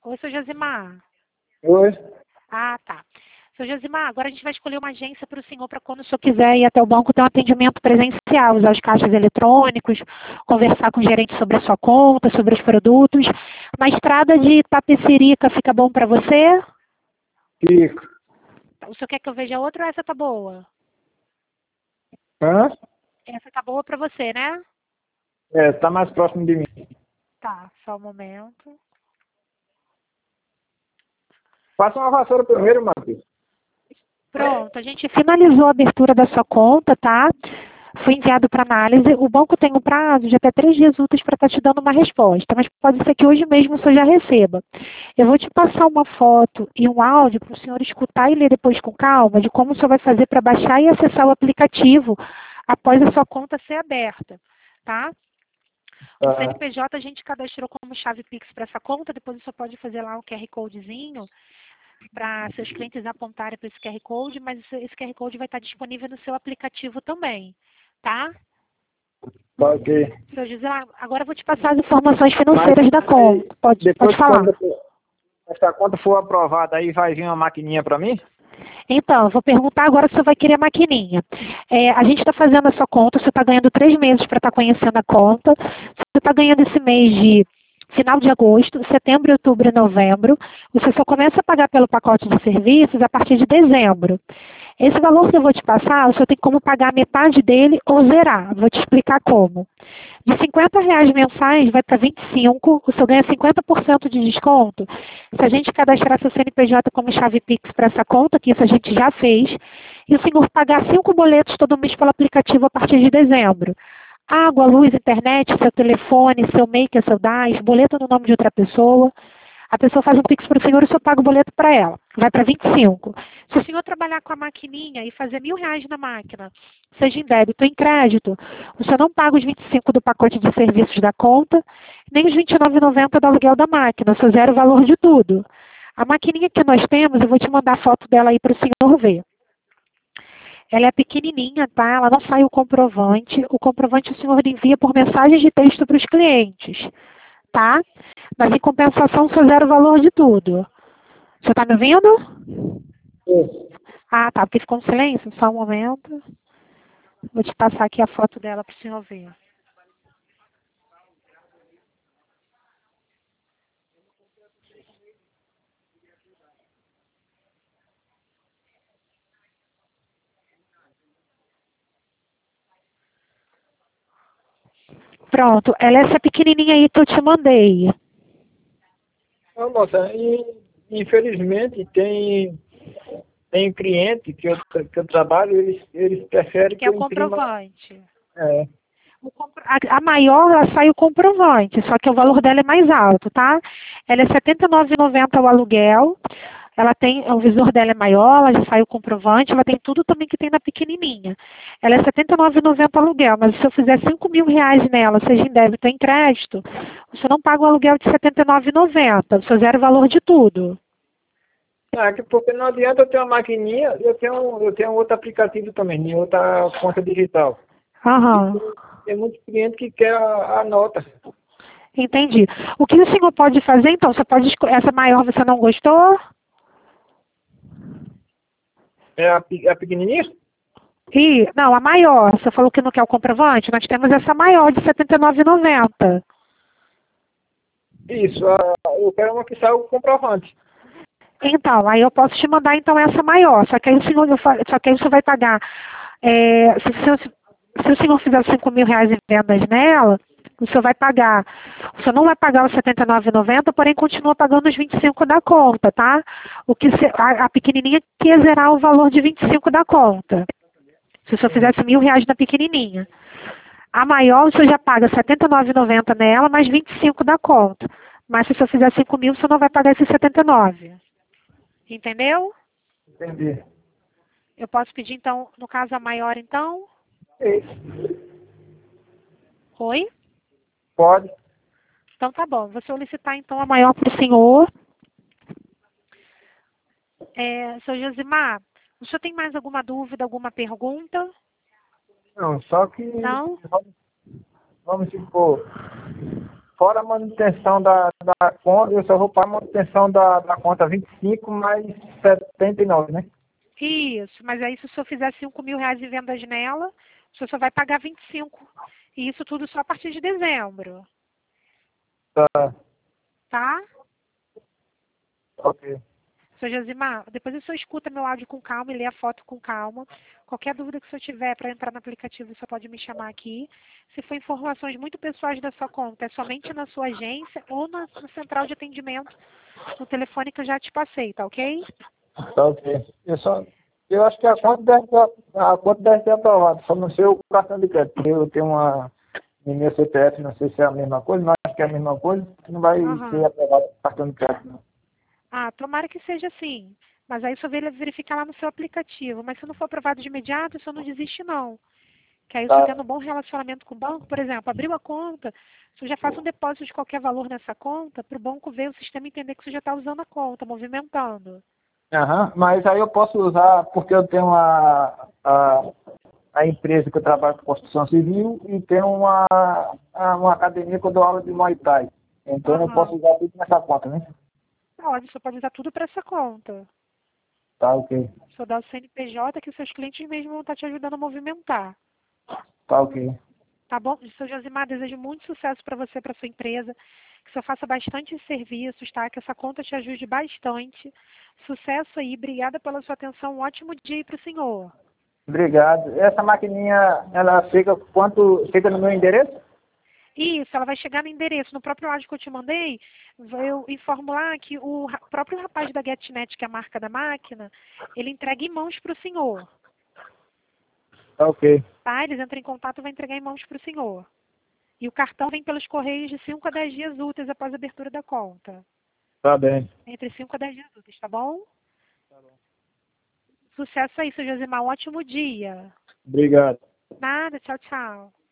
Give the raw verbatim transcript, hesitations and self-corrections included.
Oi, seu Josimar. Oi. Ah, tá. Seu Josimar, agora a gente vai escolher uma agência para o senhor, para quando o senhor quiser ir até o banco ter um atendimento presencial, usar os caixas eletrônicos, conversar com o gerente sobre a sua conta, sobre os produtos. Na estrada de Itapecerica fica bom para você? Fico. O senhor quer que eu veja outra ou essa tá boa? Hã? Essa tá boa para você, né? É, tá mais próximo de mim. Tá, só um momento. Passa uma vassoura primeiro, Matheus. Pronto, a gente finalizou a abertura da sua conta, tá? Foi enviado para análise. O banco tem um prazo de até três dias úteis para estar te dando uma resposta, mas pode ser que hoje mesmo você já receba. Eu vou te passar uma foto e um áudio para o senhor escutar e ler depois com calma de como o senhor vai fazer para baixar e acessar o aplicativo após a sua conta ser aberta, tá? O Ah, C N P J a gente cadastrou como chave Pix para essa conta, depois o senhor pode fazer lá um Q R Codezinho para seus clientes apontarem para esse Q R Code, mas esse Q R Code vai estar disponível no seu aplicativo também, tá? tá ok. Seu José, agora eu vou te passar as informações financeiras da Aí, conta. Pode, pode depois, falar. quando essa conta for aprovada, aí vai vir uma maquininha para mim? Então, eu vou perguntar agora se você vai querer a maquininha. É, a gente está fazendo a sua conta, você está ganhando três meses para estar conhecendo a conta. Você está ganhando esse mês de final de agosto, setembro, outubro e novembro. Você só começa a pagar pelo pacote de serviços a partir de dezembro. Esse valor que eu vou te passar, o senhor tem como pagar metade dele ou zerar. Vou te explicar como. De cinquenta reais mensais vai para vinte e cinco, o senhor ganha cinquenta por cento de desconto. Se a gente cadastrar seu C N P J como chave Pix para essa conta, que isso a gente já fez, e o senhor pagar cinco boletos todo mês pelo aplicativo a partir de dezembro. Água, luz, internet, seu telefone, seu make, seu D A S, boleto no nome de outra pessoa. A pessoa faz um Pix para o senhor e o senhor paga o boleto para ela. Vai para vinte e cinco. Se o senhor trabalhar com a maquininha e fazer mil reais na máquina, seja em débito ou em crédito, o senhor não paga os vinte e cinco do pacote de serviços da conta, nem os vinte e nove reais e noventa centavos do aluguel da máquina. O senhor zera o valor de tudo. A maquininha que nós temos, eu vou te mandar a foto dela aí para o senhor ver. Ela é pequenininha, tá? Ela não sai o comprovante. O comprovante o senhor envia por mensagem de texto para os clientes, tá? Mas em compensação, o senhor zera o valor de tudo. Você está me ouvindo? Sim. Ah, tá, porque ficou um silêncio. Só um momento. Vou te passar aqui a foto dela para o senhor ver. Pronto, ela é essa pequenininha aí que eu te mandei. Não, moça, e, infelizmente tem, tem cliente que eu, que eu trabalho, eles, eles preferem Que que é eu o imprima. comprovante. É. O compro- a, a maior, ela sai o comprovante, só que o valor dela é mais alto, tá? Ela é setenta e nove reais e noventa centavos o aluguel. Ela tem, o visor dela é maior, ela já sai o comprovante, ela tem tudo também que tem na pequenininha. Ela é setenta e nove reais e noventa centavos o aluguel, mas se eu fizer cinco mil reais nela, seja em débito ou em crédito, você não paga o aluguel de setenta e nove reais e noventa centavos, você zera o valor de tudo. Ah, que porque não adianta eu ter uma maquininha, eu tenho, um- eu tenho um outro aplicativo também, em outra conta digital. E Aham, tem, tem muitos clientes que querem a, a nota. entendi. O que o senhor pode fazer, então? Você pode esco- essa maior você não gostou? É a, pe- a pequenininha? E, não, a maior. Você falou que não quer o comprovante? Nós temos essa maior de setenta e nove reais e noventa centavos. Isso, a, eu quero uma que saia o comprovante. Então, aí eu posso te mandar então essa maior. Só que aí o senhor, eu fa- só que aí você vai pagar. é, se, o senhor, se o senhor fizer cinco mil reais em vendas nela, o senhor vai pagar. O senhor não vai pagar os setenta e nove reais e noventa centavos, porém continua pagando os vinte e cinco da conta, tá? O que se- a, a pequenininha que ia zerar o valor de vinte e cinco da conta. Se o senhor Sim, fizesse mil reais na pequenininha. A maior, o senhor já paga setenta e nove reais e noventa centavos nela, mais vinte e cinco da conta. Mas se o senhor fizer cinco mil, o senhor não vai pagar esses setenta e nove. Entendeu? entendi. Eu posso pedir, então, no caso, a maior, então? Isso. Oi? Pode. Então, tá bom. Vou solicitar, então, a maior para o senhor. É, seu Josimar, o senhor tem mais alguma dúvida, alguma pergunta? Não, só que Não? vamos, vamos supor, fora a manutenção da, da conta, eu só vou pagar a manutenção da, da conta vinte e cinco mais setenta e nove, né? Isso, mas aí se o senhor fizer cinco mil reais em vendas nela, o senhor só vai pagar vinte e cinco. E isso tudo só a partir de dezembro. Tá, Tá? ok. Senhor Josimar, depois o senhor escuta meu áudio com calma e lê a foto com calma. Qualquer dúvida que o senhor tiver para entrar no aplicativo, o senhor pode me chamar aqui. Se for informações muito pessoais da sua conta, é somente na sua agência ou na, na central de atendimento, no telefone que eu já te passei, tá ok? Tá ok. Eu, só, eu acho que a conta deve ter, a conta deve ter aprovado, só não sei o cartão de crédito. Porque eu tenho uma no meu C P F, não sei se é a mesma coisa, mas acho que é a mesma coisa, não vai ser Aham. aprovado o cartão de crédito, não. Ah, tomara que seja assim. Mas aí só ver- verificar lá no seu aplicativo. Mas se não for aprovado de imediato, o senhor não desiste não. Que aí o senhor Tá, tendo um bom relacionamento com o banco, por exemplo, abriu a conta, o senhor já faz um depósito de qualquer valor nessa conta, para o banco ver, o sistema entender que o senhor já está usando a conta, movimentando. aham, mas aí eu posso usar, porque eu tenho a, a, a empresa que eu trabalho com construção civil e tenho uma, a- uma academia que eu dou aula de Muay Thai. Então eu posso Aham. usar tudo nessa conta, né? Pode, o senhor pode usar tudo para essa conta. Tá ok. O senhor dá o C N P J que os seus clientes mesmo vão estar te ajudando a movimentar. Tá ok. Tá bom? Seu Josimar, desejo muito sucesso para você, para sua empresa. Que o senhor faça bastante serviços, tá? Que essa conta te ajude bastante. Sucesso aí. Obrigada pela sua atenção. Um ótimo dia aí para o senhor. Obrigado. Essa maquininha, ela fica quanto, fica no meu endereço? Isso, ela vai chegar no endereço. No próprio áudio que eu te mandei, eu informo lá que o ra- próprio rapaz da GetNet, que é a marca da máquina, ele entrega em mãos para o senhor. Tá ok. Tá? Eles entram em contato e vai entregar em mãos para o senhor. E o cartão vem pelos correios de cinco a dez dias úteis após a abertura da conta. Tá bem. Entre cinco a dez dias úteis, tá bom? Sucesso aí, seu Josimar. Um ótimo dia. Obrigado. Nada, tchau, tchau.